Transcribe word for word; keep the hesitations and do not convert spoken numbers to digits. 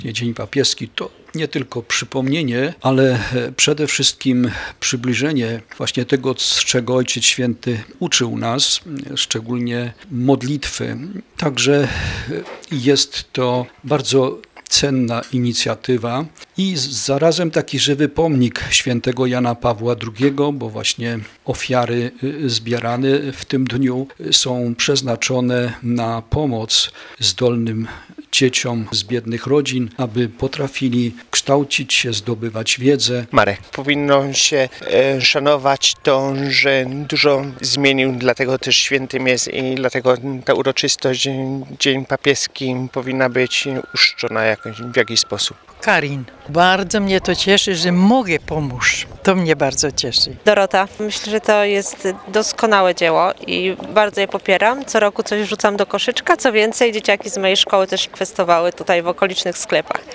Dzień papieski to nie tylko przypomnienie, ale przede wszystkim przybliżenie właśnie tego, z czego Ojciec Święty uczył nas, szczególnie modlitwy. Także jest to bardzo cenna inicjatywa i zarazem taki żywy pomnik świętego Jana Pawła drugiego, bo właśnie ofiary zbierane w tym dniu są przeznaczone na pomoc zdolnym dzieciom z biednych rodzin, aby potrafili kształcić się, zdobywać wiedzę. Marek, powinno się e, szanować to, że dużo zmienił, dlatego też świętym jest i dlatego ta uroczystość, Dzień Papieski powinna być uczczona jakoś, w jakiś sposób. Karin, bardzo mnie to cieszy, że mogę pomóc. To mnie bardzo cieszy. Dorota, myślę, że to jest doskonałe dzieło i bardzo je popieram. Co roku coś wrzucam do koszyczka, co więcej dzieciaki z mojej szkoły też kwestowały tutaj w okolicznych sklepach.